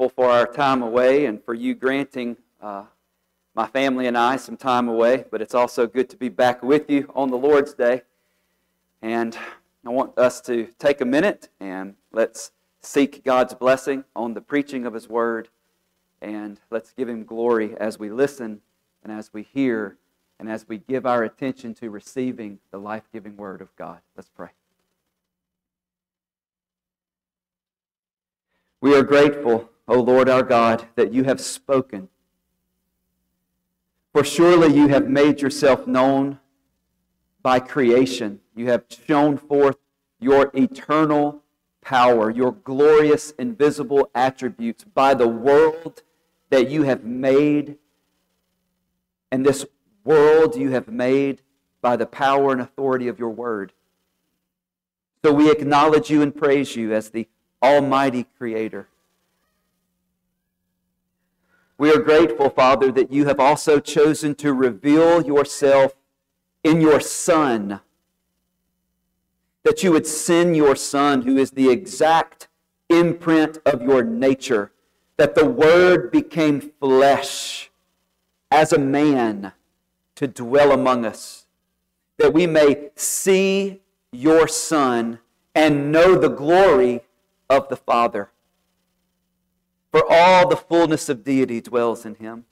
thankful for our time away and for you granting my family and I some time away, but it's also good to be back with you on the Lord's Day. And I want us to take a minute and let's seek God's blessing on the preaching of His Word, and let's give Him glory as we listen and as we hear and as we give our attention to receiving the life-giving Word of God. Let's pray. We are grateful, O Lord our God, that you have spoken. For surely you have made yourself known by creation. You have shown forth your eternal power, your glorious, invisible attributes by the world that you have made. And this world you have made by the power and authority of your word. So we acknowledge you and praise you as the Almighty Creator. We are grateful, Father, that you have also chosen to reveal yourself in your Son. That you would send your Son, who is the exact imprint of your nature. That the Word became flesh as a man to dwell among us. That we may see your Son and know the glory of the Father. For all the fullness of deity dwells in Him.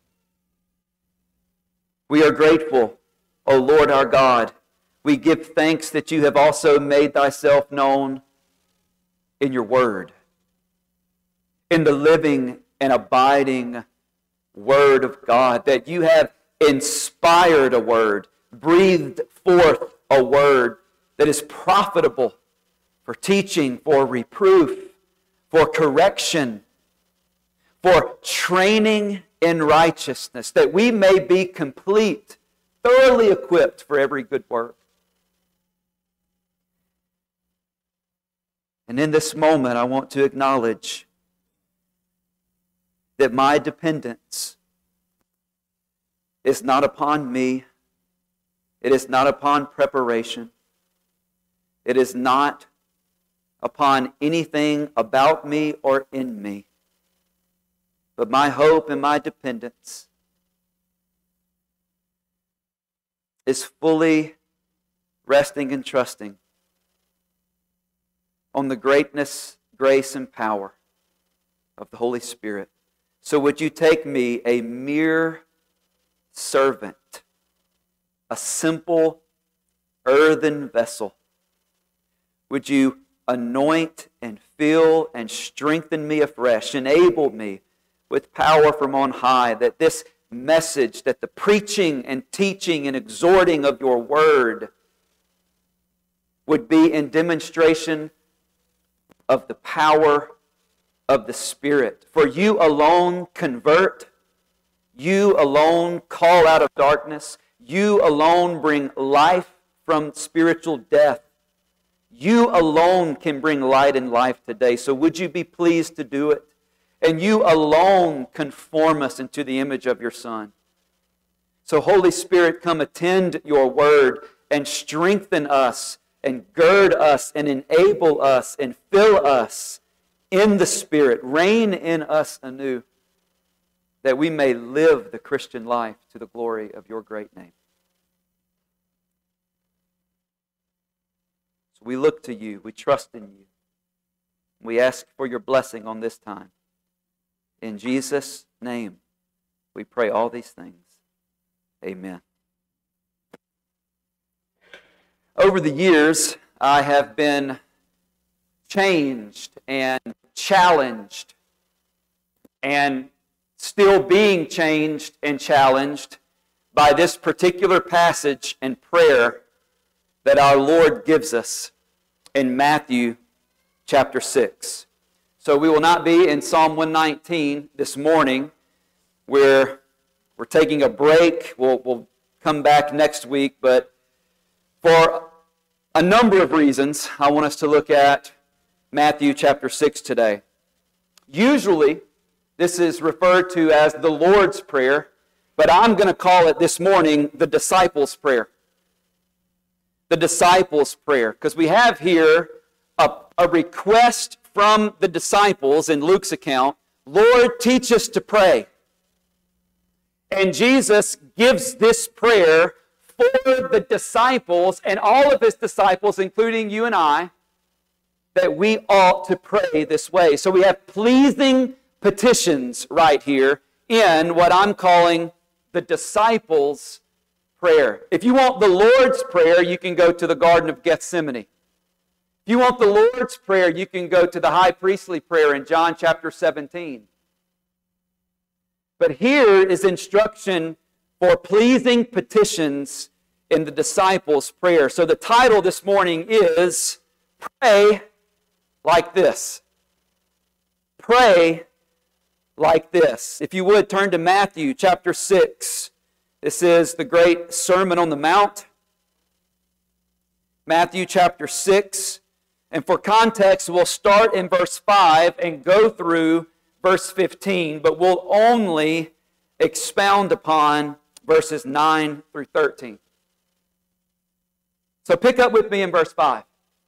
We are grateful, O Lord our God. We give thanks that you have also made thyself known in your word, in the living and abiding Word of God, that you have inspired a word, breathed forth a word that is profitable for teaching, for reproof, for correction, for training in righteousness, that we may be complete, thoroughly equipped for every good work. And in this moment, I want to acknowledge that my dependence is not upon me. It is not upon preparation. It is not upon anything about me or in me. But my hope and my dependence is fully resting and trusting on the greatness, grace, and power of the Holy Spirit. So would you take me, a mere servant, a simple earthen vessel, would you anoint and fill and strengthen me afresh, enable me with power from on high, that this message, that the preaching and teaching and exhorting of your word would be in demonstration of the power of the Spirit. For you alone convert, you alone call out of darkness, you alone bring life from spiritual death. You alone can bring light and life today. So would you be pleased to do it? And you alone conform us into the image of your Son. So Holy Spirit, come attend your word and strengthen us and gird us and enable us and fill us in the Spirit. Reign in us anew, that we may live the Christian life to the glory of your great name. So we look to you, we trust in you. We ask for your blessing on this time. In Jesus' name, we pray all these things. Amen. Over the years, I have been changed and challenged and still being changed and challenged by this particular passage and prayer that our Lord gives us in Matthew chapter 6. So we will not be in Psalm 119 this morning. We're taking a break. We'll come back next week, but for a number of reasons, I want us to look at Matthew chapter 6 today. Usually, this is referred to as the Lord's Prayer, but I'm going to call it this morning the Disciples' Prayer. The Disciples' Prayer, because we have here a request from the disciples in Luke's account Lord, teach us to pray. And Jesus gives this prayer for the disciples and all of his disciples, including you and I, that we ought to pray this way. So we have pleasing petitions right here in what I'm calling the disciples' prayer. If you want the Lord's Prayer, you can go to the Garden of Gethsemane. If you want the Lord's Prayer, you can go to the high priestly prayer in John chapter 17. But here is instruction for pleasing petitions in the disciples' prayer. So the title this morning is Pray Like This. Pray like this. If you would, turn to Matthew chapter 6. This is the great Sermon on the Mount. Matthew chapter 6. And for context, we'll start in verse 5 and go through verse 15, but we'll only expound upon verses 9 through 13. So pick up with me in verse 5.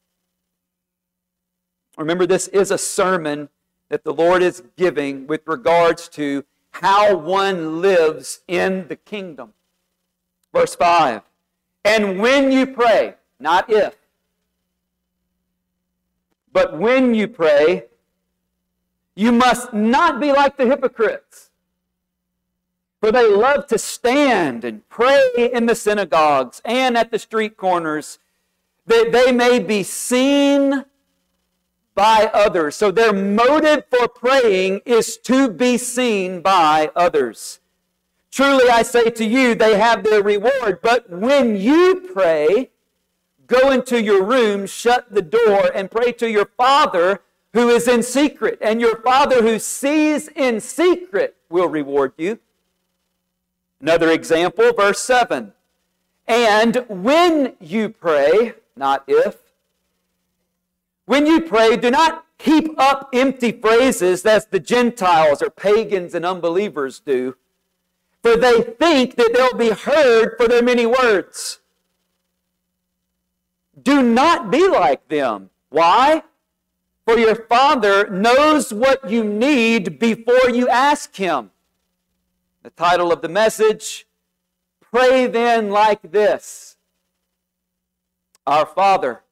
Remember, this is a sermon that the Lord is giving with regards to how one lives in the kingdom. Verse 5. And when you pray, not if, but when you pray, you must not be like the hypocrites, for they love to stand and pray in the synagogues and at the street corners, that they may be seen by others. So their motive for praying is to be seen by others. Truly I say to you, they have their reward. But when you pray, go into your room, shut the door, and pray to your Father who is in secret. And your Father who sees in secret will reward you. Another example, verse 7. And when you pray, not if, when you pray, do not heap up empty phrases as the Gentiles or pagans and unbelievers do, for they think that they'll be heard for their many words. Do not be like them. Why? For your Father knows what you need before you ask Him. The title of the message, Pray Then Like This. Our Father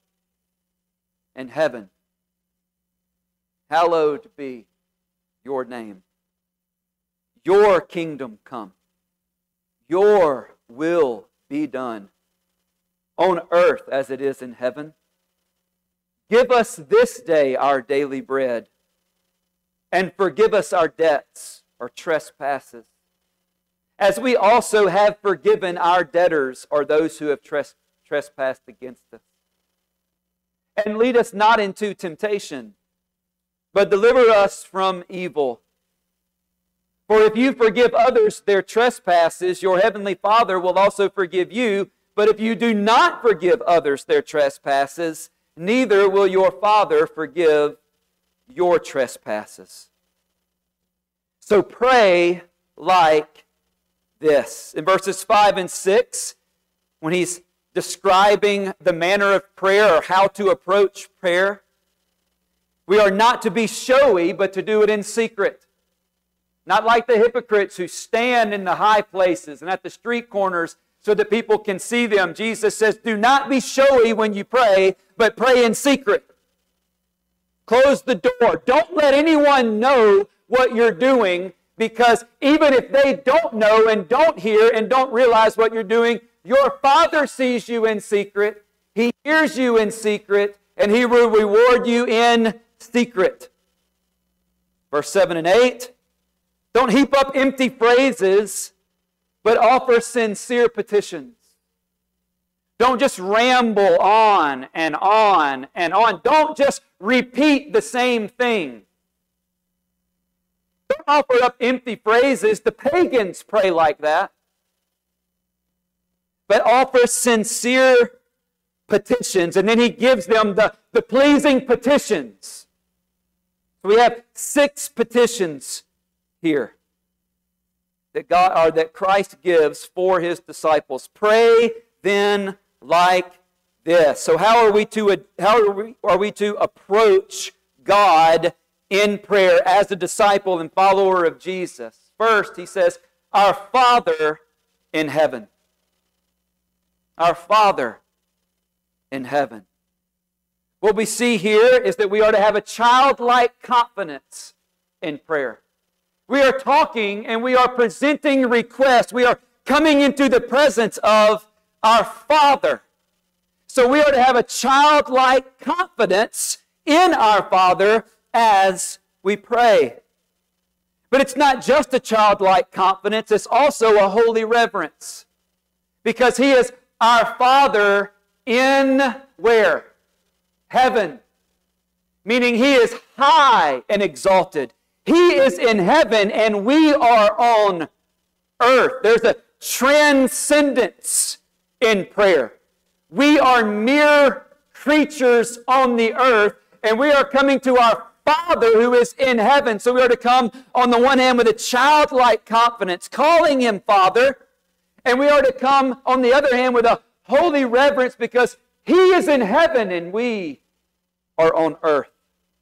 in heaven, hallowed be your name. Your kingdom come. Your will be done on earth as it is in heaven. Give us this day our daily bread, and forgive us our debts or trespasses, as we also have forgiven our debtors or those who have trespassed against us. And lead us not into temptation, but deliver us from evil. For if you forgive others their trespasses, your heavenly Father will also forgive you. But if you do not forgive others their trespasses, neither will your Father forgive your trespasses. So pray like this. In verses 5 and 6, when he's describing the manner of prayer or how to approach prayer, we are not to be showy, but to do it in secret. Not like the hypocrites who stand in the high places and at the street corners so that people can see them. Jesus says, do not be showy when you pray, but pray in secret. Close the door. Don't let anyone know what you're doing, because even if they don't know and don't hear and don't realize what you're doing, your Father sees you in secret. He hears you in secret, and He will reward you in secret. Verse 7 and 8. Don't heap up empty phrases, but offer sincere petitions. Don't just ramble on and on and on. Don't just repeat the same thing. Don't offer up empty phrases. The pagans pray like that. But offer sincere petitions. And then he gives them the pleasing petitions. So we have 6 petitions here that Christ gives for His disciples. Pray then like this. So how are we to approach God in prayer as a disciple and follower of Jesus. First, he says, "Our Father in heaven." Our Father in heaven. What we see here is that we are to have a childlike confidence in prayer. We are talking and we are presenting requests. We are coming into the presence of our Father. So we are to have a childlike confidence in our Father as we pray. But it's not just a childlike confidence, it's also a holy reverence. Because He is our Father in where? Heaven. Meaning He is high and exalted. He is in heaven and we are on earth. There's a transcendence in prayer. We are mere creatures on the earth and we are coming to our Father who is in heaven. So we are to come on the one hand with a childlike confidence, calling Him Father, and we are to come on the other hand with a holy reverence because He is in heaven and we are on earth.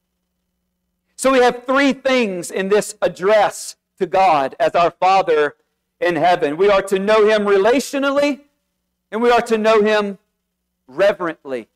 So we have three things in this address to God as our Father in heaven. We are to know Him relationally, and we are to know Him reverently.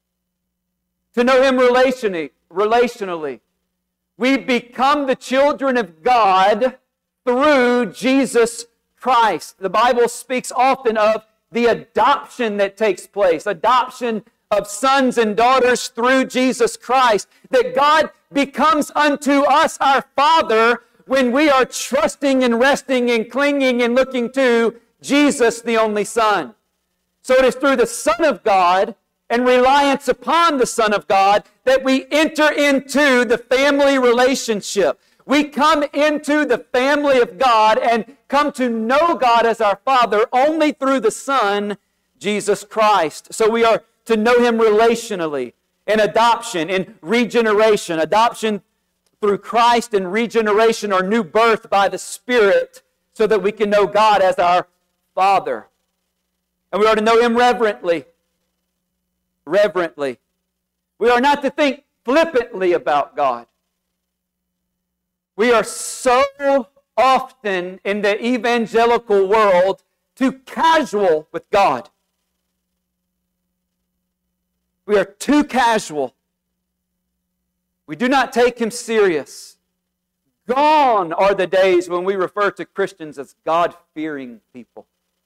To know Him relationally. We become the children of God through Jesus Christ. The Bible speaks often of the adoption that takes place. Adoption of sons and daughters through Jesus Christ. That God becomes unto us our Father when we are trusting and resting and clinging and looking to Jesus, the only Son. So it is through the Son of God and reliance upon the Son of God that we enter into the family relationship. We come into the family of God and come to know God as our Father only through the Son, Jesus Christ. So we are to know Him relationally, in adoption, in regeneration. Adoption through Christ and regeneration or new birth by the Spirit so that we can know God as our Father. And we are to know Him reverently. Reverently. We are not to think flippantly about God. We are so often in the evangelical world too casual with God. We are too casual. We do not take Him serious. Gone are the days when we refer to Christians as God-fearing people.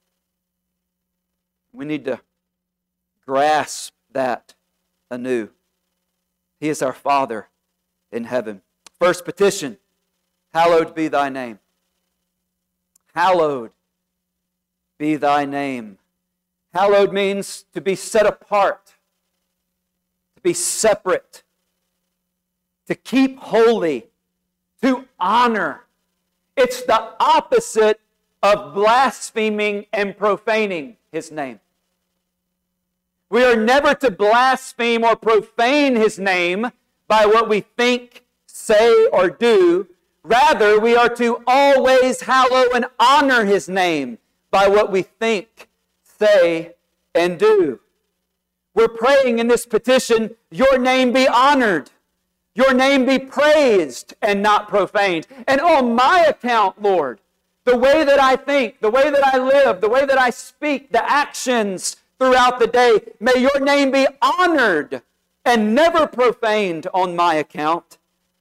We need to grasp that anew. He is our Father in heaven. First petition, hallowed be Thy name. Hallowed be Thy name. Hallowed means to be set apart, to be separate, to keep holy, to honor. It's the opposite of blaspheming and profaning His name. We are never to blaspheme or profane His name by what we think, say, or do. Rather, we are to always hallow and honor His name by what we think, say, and do. We're praying in this petition, Your name be honored. Your name be praised and not profaned. And on my account, Lord, the way that I think, the way that I live, the way that I speak, the actions throughout the day, may Your name be honored and never profaned on my account.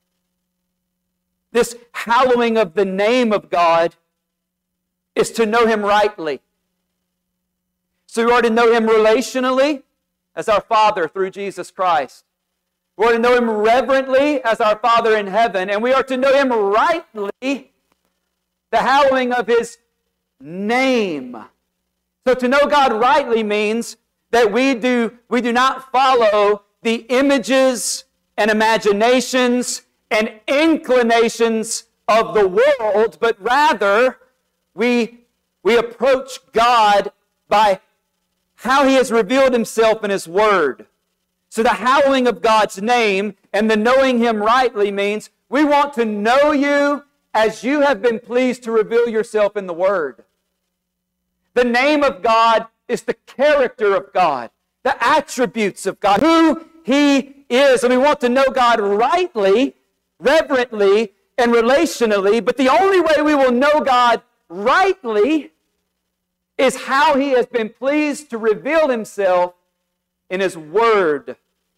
This hallowing of the name of God is to know Him rightly. So we are to know Him relationally as our Father through Jesus Christ. We are to know Him reverently as our Father in heaven. And we are to know Him rightly, the hallowing of His name. So to know God rightly means that we do not follow the images and imaginations and inclinations of the world, but rather we approach God by how He has revealed Himself in His Word. So the hallowing of God's name and the knowing Him rightly means we want to know You as You have been pleased to reveal Yourself in the Word. The name of God is the character of God, the attributes of God, who He is. And we want to know God rightly reverently and relationally, but the only way we will know God rightly is how He has been pleased to reveal Himself in His Word.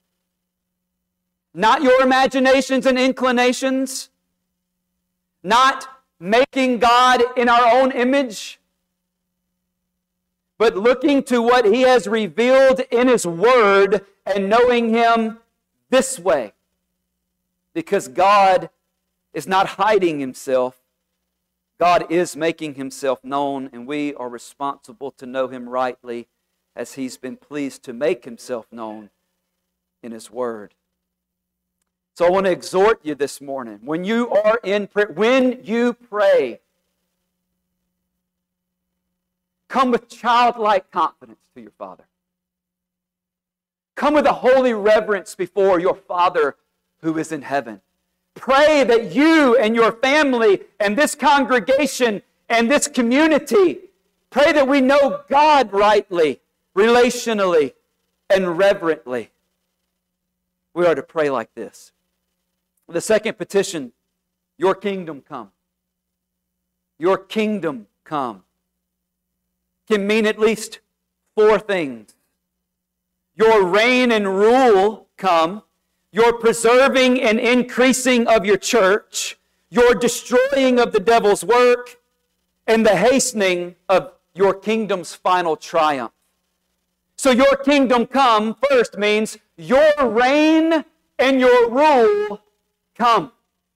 Not your imaginations and inclinations, not making God in our own image, but looking to what He has revealed in His Word and knowing Him this way. Because God is not hiding Himself. God is making Himself known, and we are responsible to know Him rightly as He's been pleased to make Himself known in His Word. So I want to exhort you this morning, when you are in prayer, when you pray, come with childlike confidence to your Father. Come with a holy reverence before your Father who is in heaven. Pray that you and your family and this congregation and this community, pray that we know God rightly, relationally, and reverently. We are to pray like this. The second petition, your kingdom come. Your kingdom come can mean at least four things. Your reign and rule come. Your preserving and increasing of your church. Your destroying of the devil's work. And the hastening of your kingdom's final triumph. So your kingdom come first means your reign and your rule come.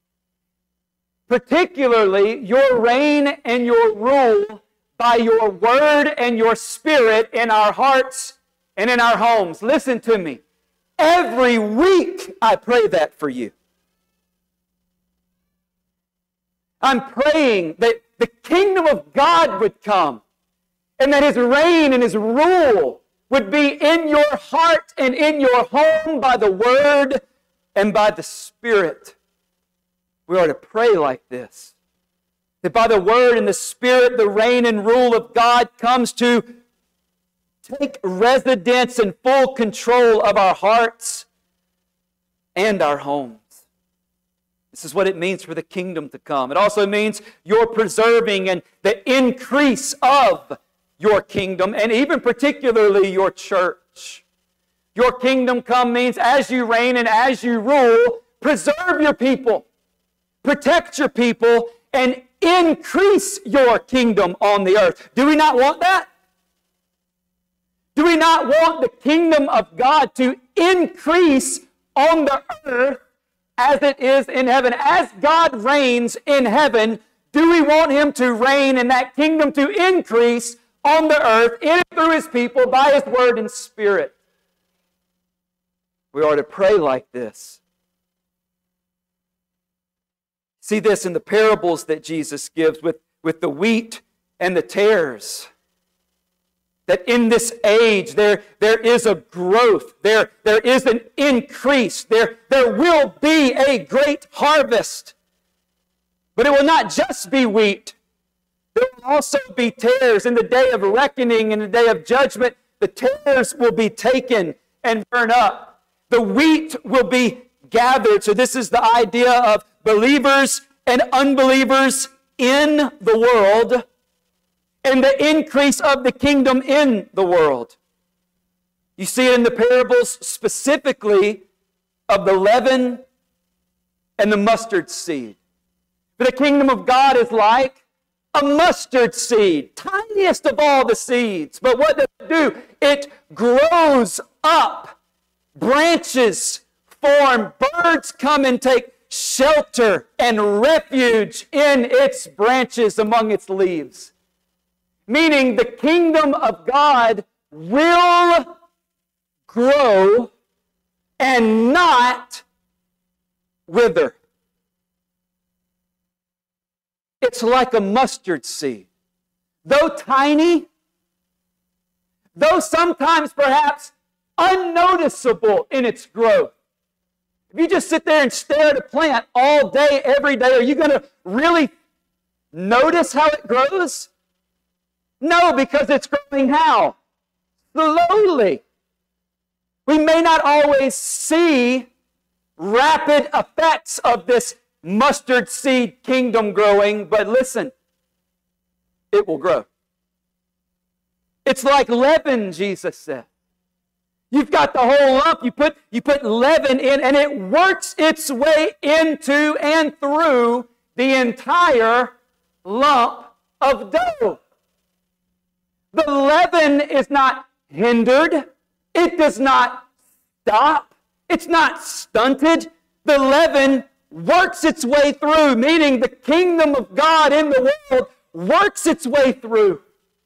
Particularly your reign and your rule by your word and your spirit in our hearts and in our homes. Listen to me. Every week I pray that for you. I'm praying that the kingdom of God would come and that His reign and His rule would be in your heart and in your home by the word and by the Spirit. We are to pray like this. That by the Word and the Spirit, the reign and rule of God comes to take residence and full control of our hearts and our homes. This is what it means for the kingdom to come. It also means your preserving and the increase of your kingdom, and even particularly your church. Your kingdom come means as you reign and as you rule, preserve your people, protect your people, and increase your kingdom on the earth. Do we not want that? Do we not want the kingdom of God to increase on the earth as it is in heaven? As God reigns in heaven, do we want Him to reign and that kingdom to increase on the earth in and through His people by His word and Spirit? We are to pray like this. See this in the parables that Jesus gives with the wheat and the tares. That in this age there is a growth, there is an increase, there will be a great harvest. But it will not just be wheat. There will also be tares in the day of reckoning, in the day of judgment. The tares will be taken and burned up. The wheat will be gathered. So this is the idea of believers and unbelievers in the world and the increase of the kingdom in the world. You see it in the parables specifically of the leaven and the mustard seed. But the kingdom of God is like a mustard seed, tiniest of all the seeds. But what does it do? It grows up. Branches form. Birds come and take shelter and refuge in its branches among its leaves. Meaning the kingdom of God will grow and not wither. It's like a mustard seed. Though tiny, though sometimes perhaps unnoticeable in its growth. If you just sit there and stare at a plant all day, every day, are you going to really notice how it grows? No, because it's growing how? Slowly. We may not always see rapid effects of this mustard seed kingdom growing, but listen, it will grow. It's like leaven, Jesus said. You've got the whole lump, you put leaven in, and it works its way into and through the entire lump of dough. The leaven is not hindered. It does not stop. It's not stunted. The leaven works its way through, meaning the kingdom of God in the world works its way through.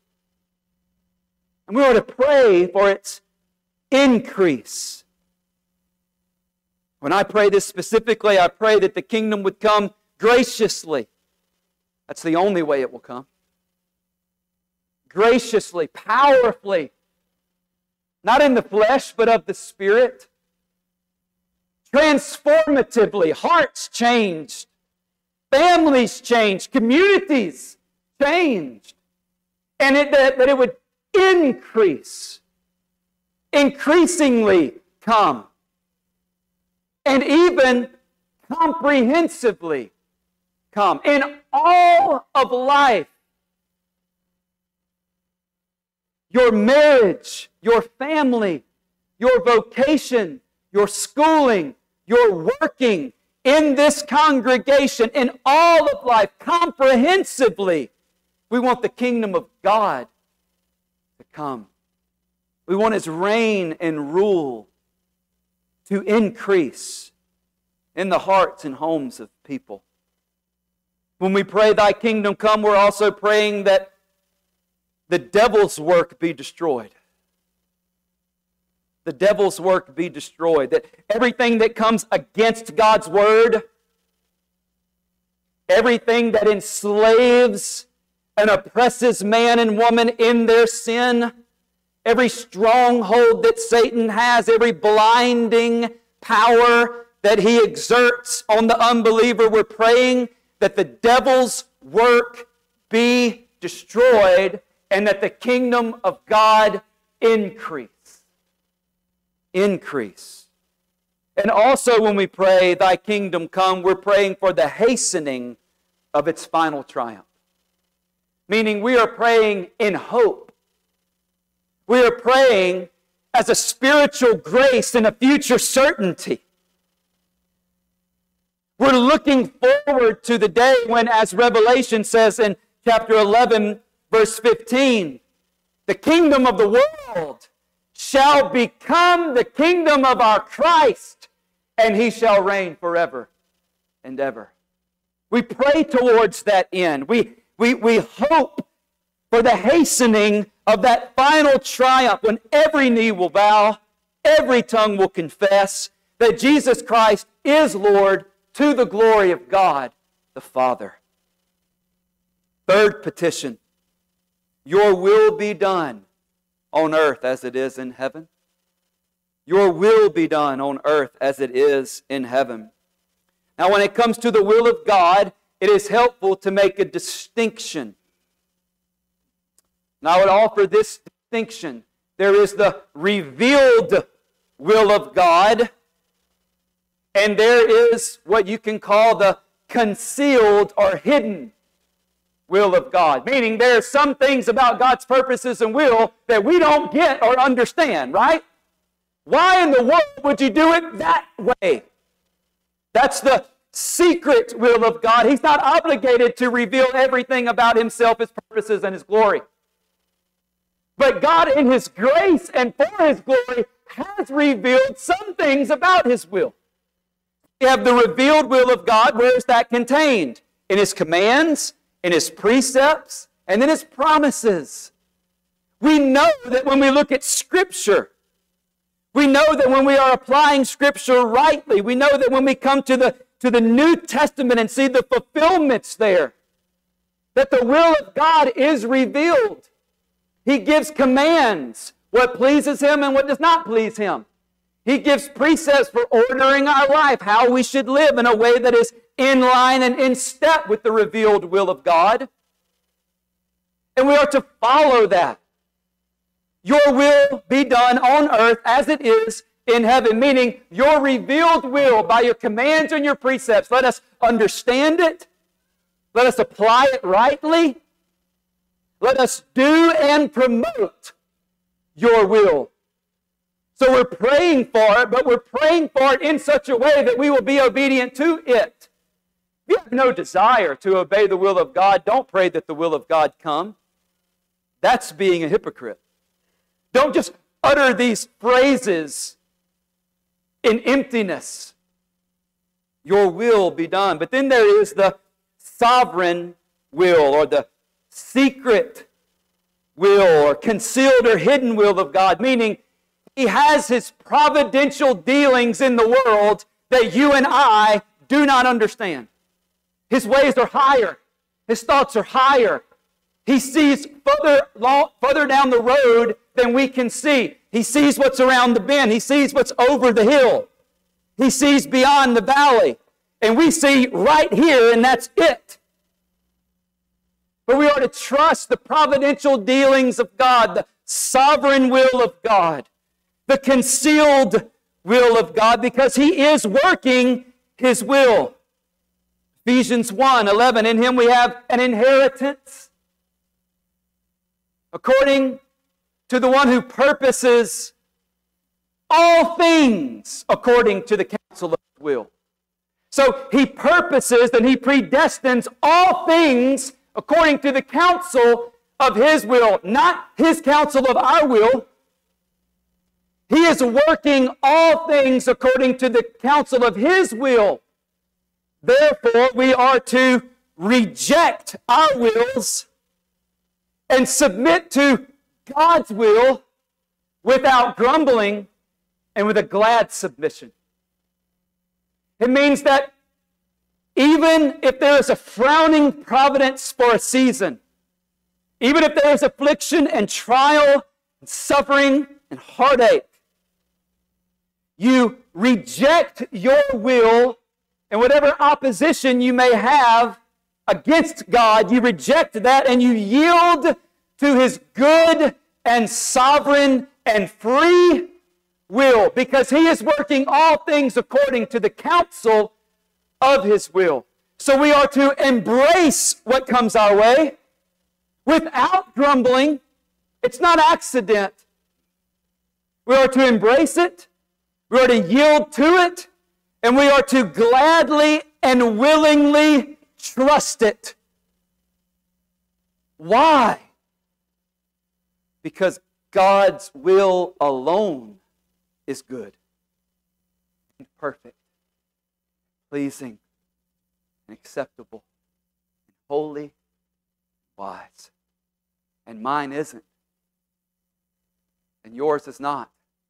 And we ought to pray for its increase. When I pray this specifically, I pray that the kingdom would come graciously. That's the only way it will come. Graciously, powerfully, not in the flesh, but of the Spirit. Transformatively, hearts changed, families changed, communities changed, and that it would increase, increasingly come, and even comprehensively come in all of life. Your marriage, your family, your vocation, your schooling, your working in this congregation, in all of life, comprehensively. We want the kingdom of God to come. We want His reign and rule to increase in the hearts and homes of people. When we pray, Thy kingdom come, we're also praying that the devil's work be destroyed. The devil's work be destroyed. That everything that comes against God's word, everything that enslaves and oppresses man and woman in their sin, every stronghold that Satan has, every blinding power that he exerts on the unbeliever, we're praying that the devil's work be destroyed and that the kingdom of God increase. Increase. And also when we pray, Thy kingdom come, we're praying for the hastening of its final triumph. Meaning we are praying in hope. We are praying as a spiritual grace and a future certainty. We're looking forward to the day when, as Revelation says in chapter 11, verse 15, the kingdom of the world shall become the kingdom of our Christ, and He shall reign forever and ever. We pray towards that end. We hope for the hastening of that final triumph when every knee will bow, every tongue will confess that Jesus Christ is Lord, to the glory of God the Father. Third petition, Your will be done on earth as it is in heaven. Your will be done on earth as it is in heaven. Now, when it comes to the will of God, it is helpful to make a distinction. And I would offer this distinction. There is the revealed will of God, and there is what you can call the concealed or hidden will of God. Meaning there are some things about God's purposes and will that we don't get or understand, right? Why in the world would you do it that way? That's the secret will of God. He's not obligated to reveal everything about Himself, His purposes, and His glory. But God, in His grace and for His glory, has revealed some things about His will. You have the revealed will of God. Where is that contained? In His commands, in His precepts, and in His promises. We know that when we look at Scripture, we know that when we are applying Scripture rightly, we know that when we come to the New Testament and see the fulfillments there, that the will of God is revealed. He gives commands, what pleases Him and what does not please Him. He gives precepts for ordering our life, how we should live in a way that is in line and in step with the revealed will of God. And we are to follow that. Your will be done on earth as it is in heaven, meaning your revealed will by your commands and your precepts. Let us understand it. Let us apply it rightly. Let us do and promote your will. So we're praying for it, but we're praying for it in such a way that we will be obedient to it. If you have no desire to obey the will of God, don't pray that the will of God come. That's being a hypocrite. Don't just utter these phrases in emptiness. Your will be done. But then there is the sovereign will, or the secret will, or concealed or hidden will of God, meaning He has His providential dealings in the world that you and I do not understand. His ways are higher. His thoughts are higher. He sees further down the road than we can see. He sees what's around the bend. He sees what's over the hill. He sees beyond the valley. And we see right here, and that's it. But we are to trust the providential dealings of God, the sovereign will of God, the concealed will of God, because He is working His will. Ephesians 1:11, in Him we have an inheritance, according to the one who purposes all things according to the counsel of His will. So He purposes and He predestines all things according to the counsel of His will, not His counsel of our will. He is working all things according to the counsel of His will. Therefore, we are to reject our wills and submit to God's will without grumbling and with a glad submission. It means that even if there is a frowning providence for a season, even if there is affliction and trial and suffering and heartache, you reject your will and whatever opposition you may have against God, you reject that and you yield to His good and sovereign and free will, because He is working all things according to the counsel of His will. So we are to embrace what comes our way without grumbling. It's not accident. We are to embrace it. We are to yield to it. And we are to gladly and willingly trust it. Why? Because God's will alone is good and perfect, pleasing and acceptable and holy and wise. And mine isn't. And yours is not.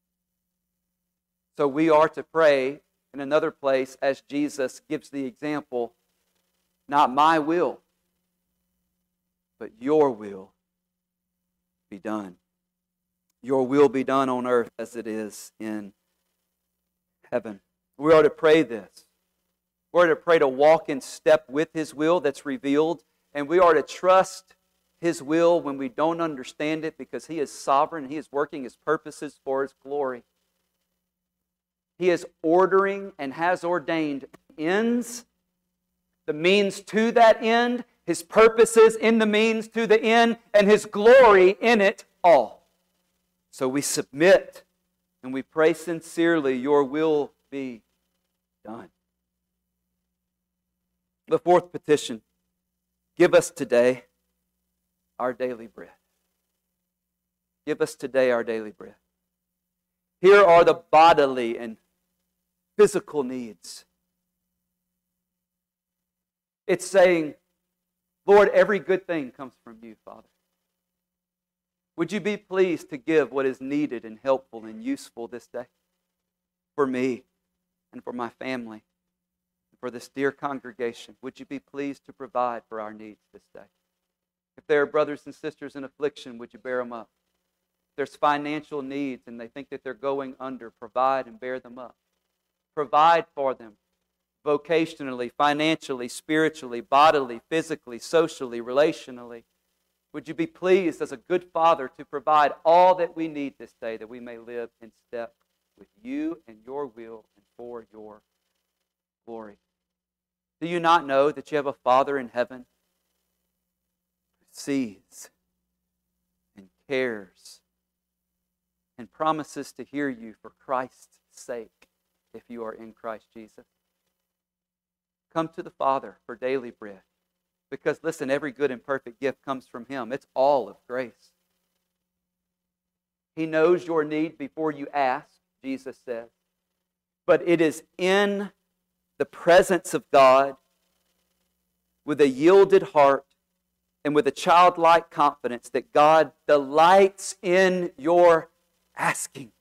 So we are to pray in another place, as Jesus gives the example, not my will, but your will be done. Your will be done on earth as it is in heaven. We are to pray this. We are to pray to walk in step with His will that's revealed, and we are to trust His will when we don't understand it, because He is sovereign. He is working His purposes for His glory. He is ordering and has ordained ends, the means to that end, His purposes in the means to the end, and His glory in it all. So we submit and we pray sincerely, your will be done. The fourth petition, give us today our daily bread. Give us today our daily bread. Here are the bodily and physical needs. It's saying, Lord, every good thing comes from you, Father. Would you be pleased to give what is needed and helpful and useful this day for me and for my family and for this dear congregation? Would you be pleased to provide for our needs this day? If there are brothers and sisters in affliction, would you bear them up? If there's financial needs and they think that they're going under, provide and bear them up. Provide for them vocationally, financially, spiritually, bodily, physically, socially, relationally. Would you be pleased as a good Father to provide all that we need this day, that we may live in step with you and your will and for your glory. Do you not know that you have a Father in heaven who sees and cares and promises to hear you for Christ's sake if you are in Christ Jesus? Come to the Father for daily bread. Because, listen, every good and perfect gift comes from Him. It's all of grace. He knows your need before you ask, Jesus says. But it is in the presence of God, with a yielded heart and with a childlike confidence, that God delights in your asking.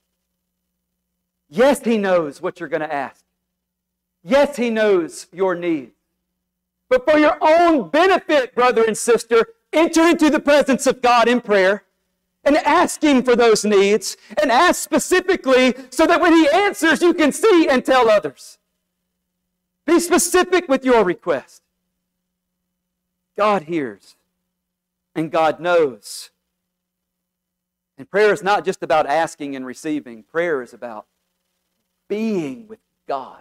Yes, He knows what you're going to ask. Yes, He knows your need. But for your own benefit, brother and sister, enter into the presence of God in prayer and ask Him for those needs, and ask specifically so that when He answers, you can see and tell others. Be specific with your request. God hears and God knows. And prayer is not just about asking and receiving. Prayer is about being with God.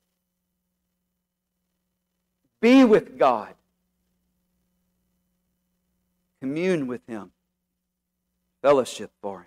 Be with God. Commune with Him. Fellowship for Him.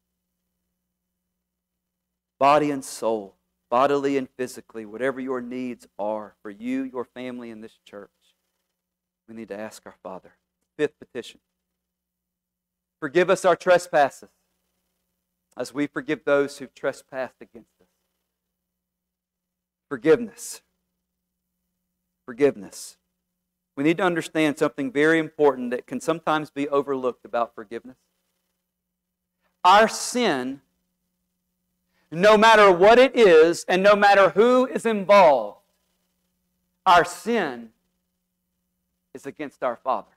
Body and soul, bodily and physically, whatever your needs are for you, your family, and this church, we need to ask our Father. Fifth petition. Forgive us our trespasses as we forgive those who've trespassed against us. Forgiveness. Forgiveness. We need to understand something very important that can sometimes be overlooked about forgiveness. Our sin, no matter what it is and no matter who is involved, our sin is against our Father.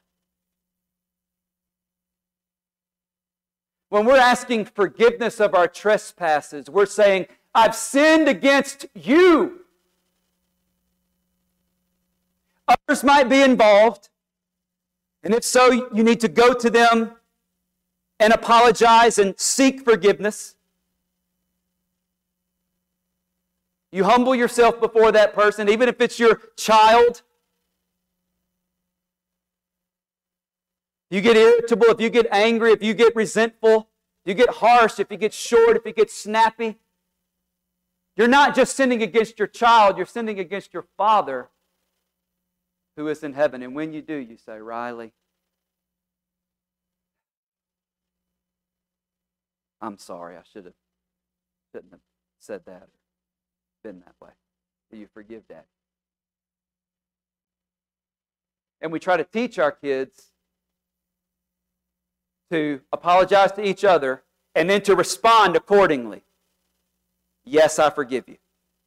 When we're asking forgiveness of our trespasses, we're saying, I've sinned against you. Others might be involved, and if so, you need to go to them and apologize and seek forgiveness. You humble yourself before that person, even if it's your child. You get irritable, if you get angry, if you get resentful, you get harsh, if you get short, if you get snappy. You're not just sinning against your child, you're sinning against your Father who is in heaven. And when you do, you say, Riley, I'm sorry, I shouldn't have said that or been that way. Do you forgive Daddy? And we try to teach our kids to apologize to each other and then to respond accordingly. Yes, I forgive you.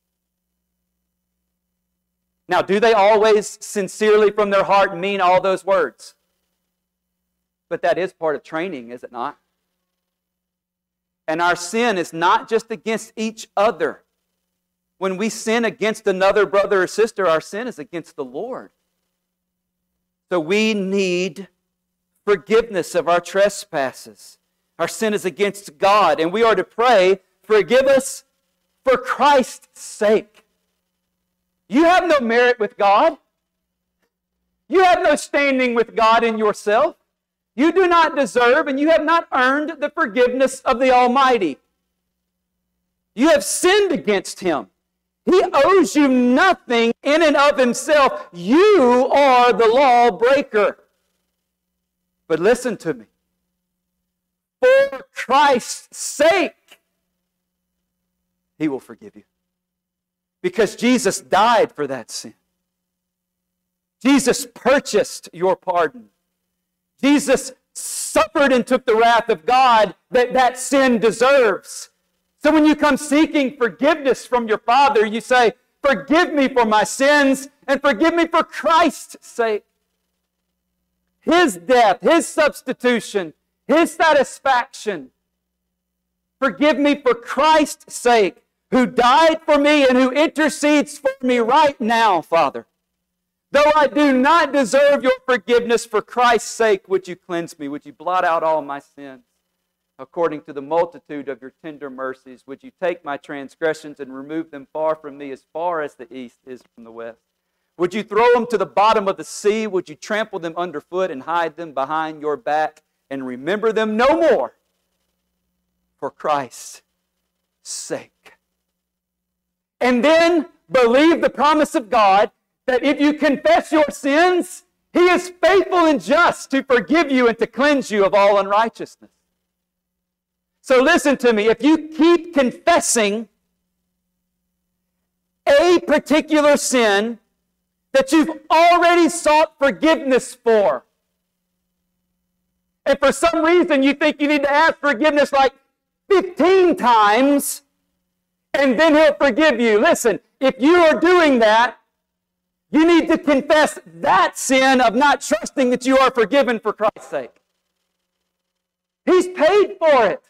Now, do they always sincerely from their heart mean all those words? But that is part of training, is it not? And our sin is not just against each other. When we sin against another brother or sister, our sin is against the Lord. So we need forgiveness of our trespasses. Our sin is against God, and we are to pray, forgive us for Christ's sake. You have no merit with God. You have no standing with God in yourself. You do not deserve, and you have not earned the forgiveness of the Almighty. You have sinned against Him. He owes you nothing in and of Himself. You are the lawbreaker. But listen to me. For Christ's sake, He will forgive you. Because Jesus died for that sin. Jesus purchased your pardon. Jesus suffered and took the wrath of God that sin deserves. So when you come seeking forgiveness from your Father, you say, forgive me for my sins and forgive me for Christ's sake. His death, His substitution, His satisfaction. Forgive me for Christ's sake, who died for me and who intercedes for me right now, Father. Though I do not deserve your forgiveness, for Christ's sake, would you cleanse me? Would you blot out all my sins? according to the multitude of your tender mercies, would you take my transgressions and remove them far from me, as far as the east is from the west? Would you throw them to the bottom of the sea? Would you trample them underfoot and hide them behind your back and remember them no more? For Christ's sake. And then believe the promise of God that if you confess your sins, He is faithful and just to forgive you and to cleanse you of all unrighteousness. So listen to me. If you keep confessing a particular sin that you've already sought forgiveness for, and for some reason you think you need to ask forgiveness like 15 times, and then He'll forgive you. Listen, if you are doing that, you need to confess that sin of not trusting that you are forgiven for Christ's sake. He's paid for it.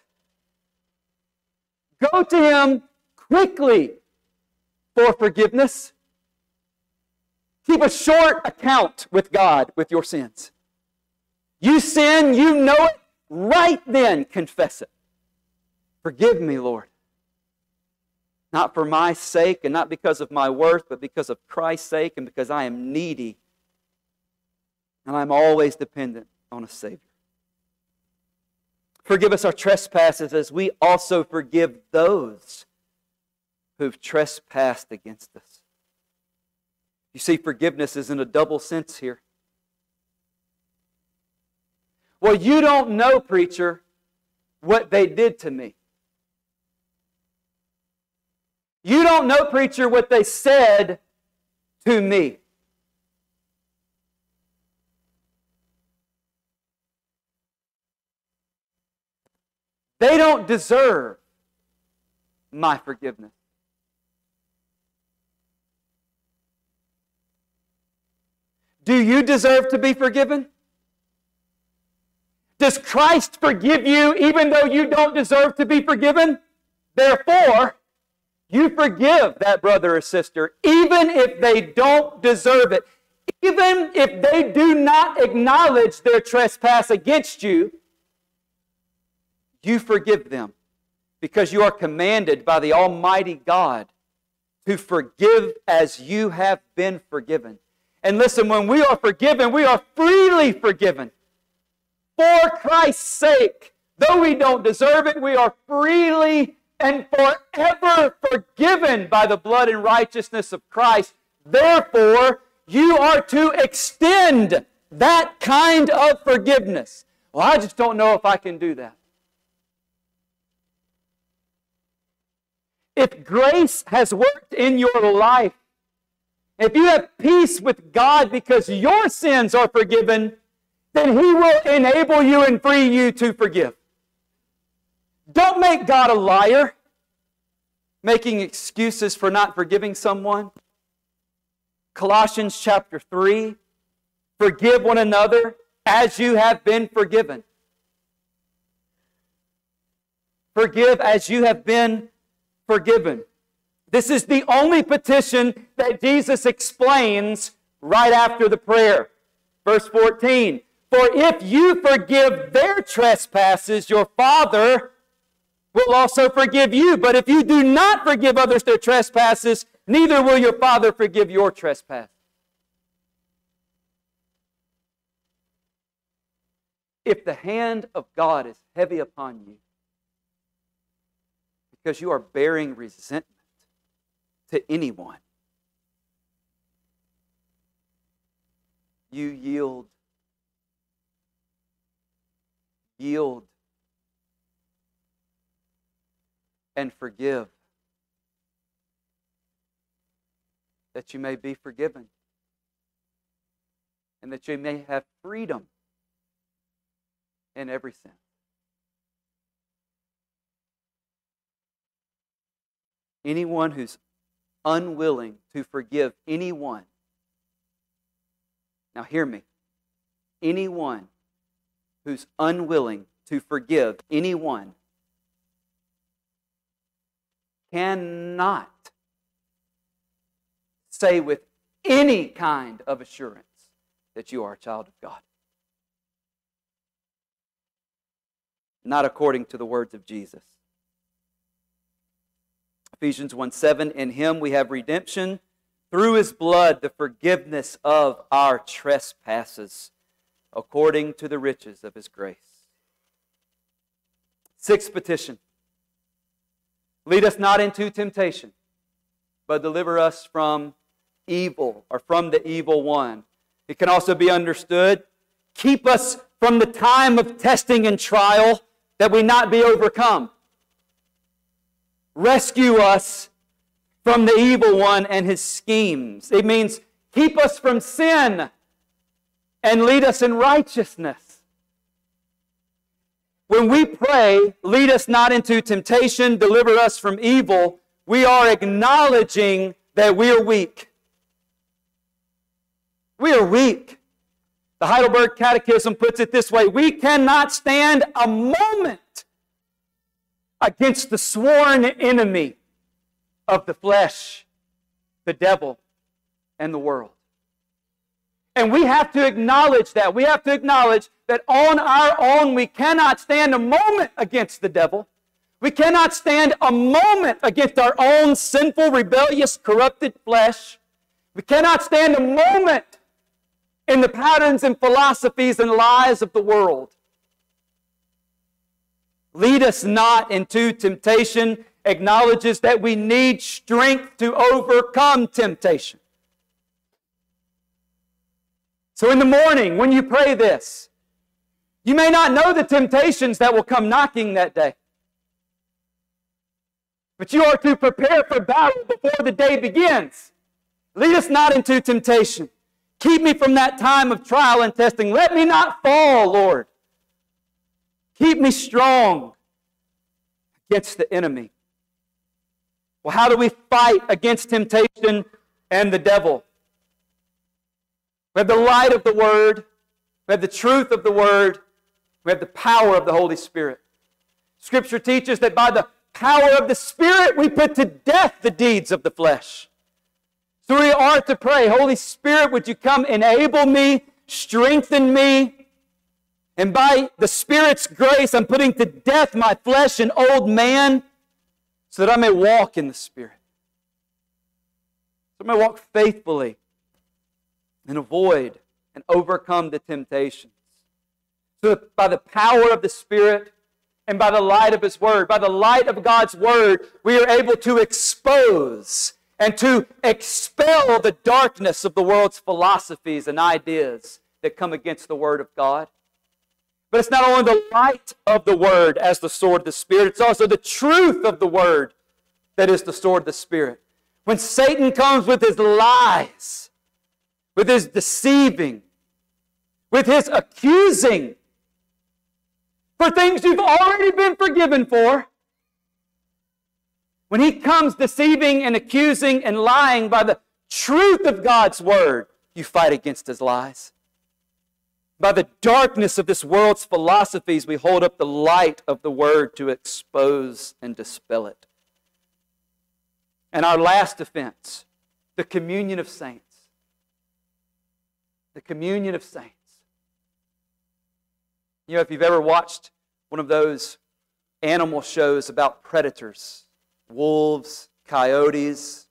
Go to Him quickly for forgiveness. Keep a short account with God with your sins. You sin, you know it, right then confess it. Forgive me, Lord. Not for my sake and not because of my worth, but because of Christ's sake and because I am needy. And I'm always dependent on a Savior. Forgive us our trespasses as we also forgive those who've trespassed against us. You see, forgiveness is in a double sense here. Well, you don't know, preacher, what they did to me. You don't know, preacher, what they said to me. They don't deserve my forgiveness. Do you deserve to be forgiven? Does Christ forgive you even though you don't deserve to be forgiven? Therefore, you forgive that brother or sister even if they don't deserve it. Even if they do not acknowledge their trespass against you, you forgive them because you are commanded by the Almighty God to forgive as you have been forgiven. And listen, when we are forgiven, we are freely forgiven. For Christ's sake, though we don't deserve it, we are freely and forever forgiven by the blood and righteousness of Christ. Therefore, you are to extend that kind of forgiveness. Well, I just don't know if I can do that. If grace has worked in your life, if you have peace with God because your sins are forgiven, then He will enable you and free you to forgive. Don't make God a liar, making excuses for not forgiving someone. Colossians chapter 3, forgive one another as you have been forgiven. Forgive as you have been forgiven. This is the only petition that Jesus explains right after the prayer. Verse 14, for if you forgive their trespasses, your Father will also forgive you. But if you do not forgive others their trespasses, neither will your Father forgive your trespass. If the hand of God is heavy upon you, because you are bearing resentment to anyone, you yield. Yield and forgive, that you may be forgiven and that you may have freedom in every sin. Anyone who's unwilling to forgive anyone, now hear me, anyone who's unwilling to forgive anyone cannot say with any kind of assurance that you are a child of God. not according to the words of Jesus. Ephesians 1:7, in Him we have redemption through His blood, the forgiveness of our trespasses, according to the riches of His grace. Sixth petition. Lead us not into temptation, but deliver us from evil, or from the evil one. It can also be understood, keep us from the time of testing and trial, that we not be overcome. Rescue us from the evil one and his schemes. It means keep us from sin and lead us in righteousness. When we pray, lead us not into temptation, deliver us from evil, we are acknowledging that we are weak. We are weak. The Heidelberg Catechism puts it this way: we cannot stand a moment against the sworn enemy of the flesh, the devil, and the world. And we have to acknowledge that. We have to acknowledge that on our own we cannot stand a moment against the devil. We cannot stand a moment against our own sinful, rebellious, corrupted flesh. We cannot stand a moment in the patterns and philosophies and lies of the world. Lead us not into temptation acknowledges that we need strength to overcome temptation. So in the morning, when you pray this, you may not know the temptations that will come knocking that day. But you are to prepare for battle before the day begins. Lead us not into temptation. Keep me from that time of trial and testing. Let me not fall, Lord. Keep me strong against the enemy. Well, how do we fight against temptation and the devil? We have the light of the Word. We have the truth of the Word. We have the power of the Holy Spirit. Scripture teaches that by the power of the Spirit we put to death the deeds of the flesh. So we are to pray, Holy Spirit, would you come enable me, strengthen me, and by the Spirit's grace I'm putting to death my flesh and old man so that I may walk in the Spirit. So I may walk faithfully and avoid and overcome the temptations. So that by the power of the Spirit and by the light of His Word, by the light of God's Word, we are able to expose and to expel the darkness of the world's philosophies and ideas that come against the Word of God. But it's not only the light of the Word as the sword of the Spirit, it's also the truth of the Word that is the sword of the Spirit. When Satan comes with his lies, with his deceiving, with his accusing, for things you've already been forgiven for, when he comes deceiving and accusing and lying by the truth of God's Word, you fight against his lies. By the darkness of this world's philosophies, we hold up the light of the Word to expose and dispel it. And our last offense, the communion of saints. The communion of saints. You know, if you've ever watched one of those animal shows about predators, wolves, coyotes,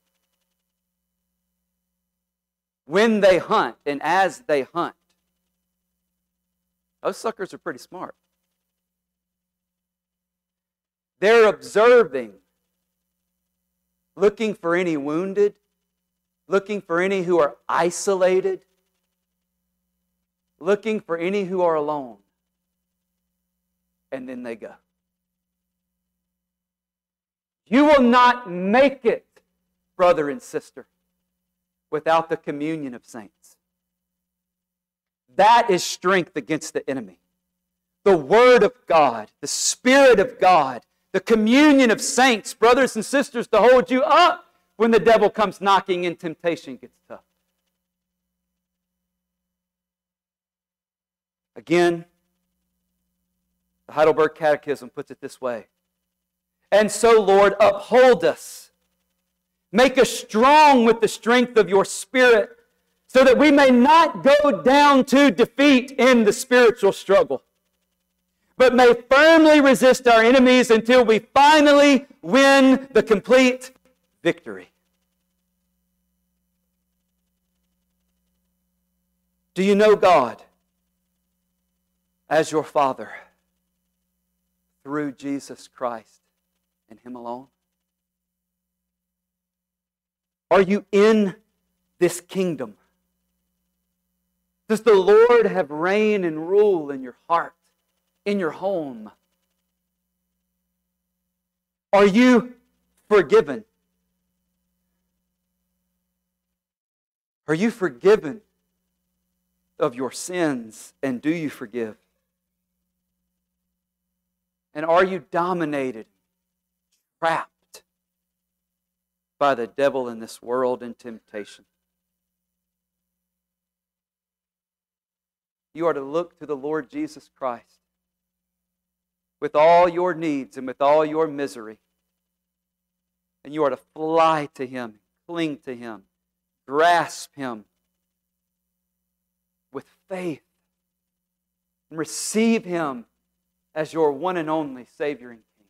when they hunt and as they hunt, those suckers are pretty smart. They're observing, looking for any wounded, looking for any who are isolated, looking for any who are alone. And then they go. You will not make it, brother and sister, without the communion of saints. That is strength against the enemy. The Word of God, the Spirit of God, the communion of saints, brothers and sisters, to hold you up when the devil comes knocking and temptation gets tough. Again, the Heidelberg Catechism puts it this way. And so, Lord, uphold us. Make us strong with the strength of your Spirit, so that we may not go down to defeat in the spiritual struggle, but may firmly resist our enemies until we finally win the complete victory. Do you know God as your Father through Jesus Christ and Him alone? Are you in this kingdom? Does the Lord have reign and rule in your heart, in your home? Are you forgiven? Are you forgiven of your sins, and do you forgive? And are you dominated, trapped by the devil in this world and temptation? You are to look to the Lord Jesus Christ with all your needs and with all your misery. And you are to fly to Him, cling to Him, grasp Him with faith, and receive Him as your one and only Savior and King.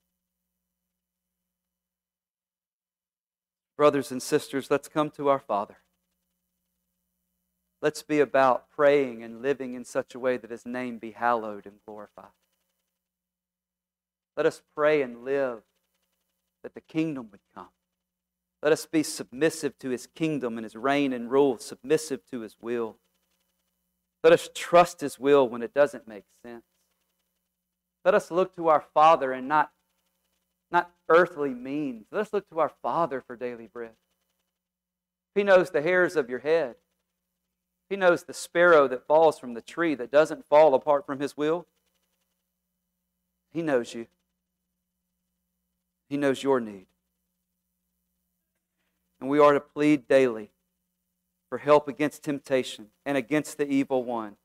Brothers and sisters, let's come to our Father. Let's be about praying and living in such a way that His name be hallowed and glorified. Let us pray and live that the kingdom would come. Let us be submissive to His kingdom and His reign and rule, submissive to His will. Let us trust His will when it doesn't make sense. Let us look to our Father and not earthly means. Let us look to our Father for daily bread. He knows the hairs of your head. He knows the sparrow that falls from the tree that doesn't fall apart from His will. He knows you. He knows your need. And we are to plead daily for help against temptation and against the evil one,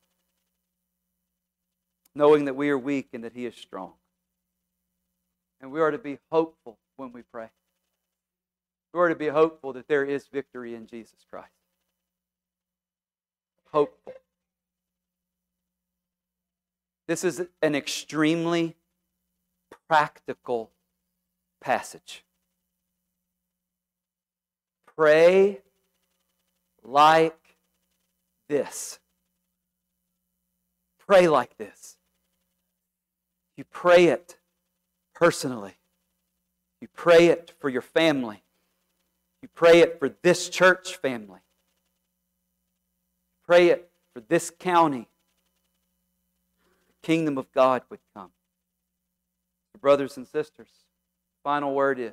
knowing that we are weak and that He is strong. And we are to be hopeful when we pray. We are to be hopeful that there is victory in Jesus Christ. Hopeful. This is an extremely practical passage. Pray like this. Pray like this. You pray it personally. You pray it for your family. You pray it for this church family. Pray it for this county. The kingdom of God would come. Brothers and sisters, the final word is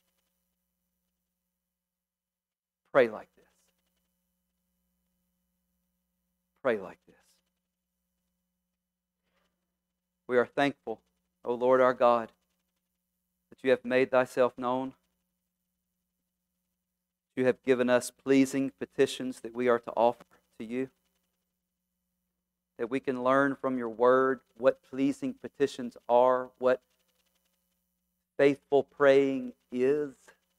pray like this. Pray like this. We are thankful, O Lord our God, that You have made Thyself known. You have given us pleasing petitions that we are to offer to You. That we can learn from Your Word what pleasing petitions are, what faithful praying is.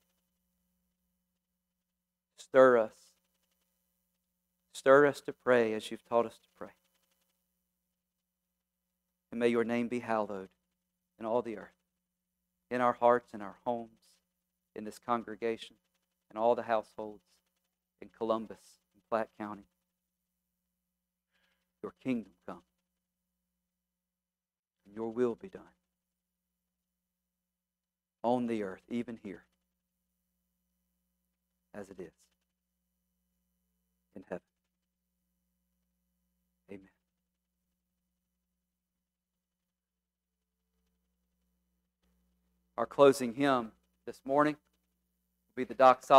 Stir us. Stir us to pray as You've taught us to pray. And may Your name be hallowed in all the earth, in our hearts, in our homes, in this congregation, in all the households, in Columbus, in Platte County. Your kingdom come, and Your will be done on the earth, even here, as it is in heaven. Amen. Our closing hymn this morning will be the doxology.